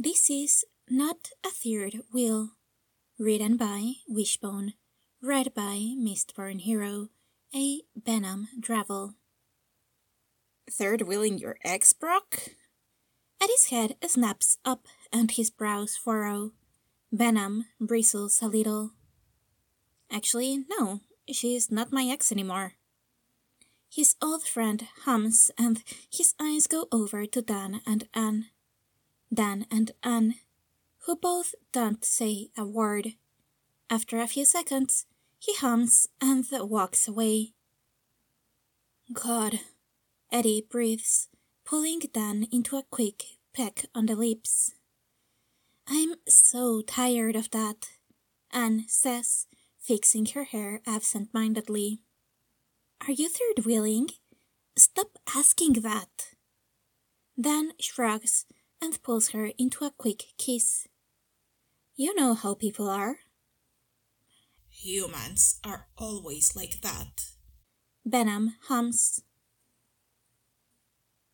This is Not a Third Wheel, written by Wishbone, read by Mistborn Hero, a Venom Dravel. Third wheeling your ex, Brock? Eddie's head snaps up and his brows furrow. Venom bristles a little. Actually, no, she's not my ex anymore. His old friend hums and his eyes go over to Dan and Anne. Dan and Anne, who both don't say a word. After a few seconds, he hums and walks away. God, Eddie breathes, pulling Dan into a quick peck on the lips. I'm so tired of that, Anne says, fixing her hair absent-mindedly. Are you third-wheeling? Stop asking that. Dan shrugs and pulls her into a quick kiss. You know how people are. Humans are always like that. Venom hums.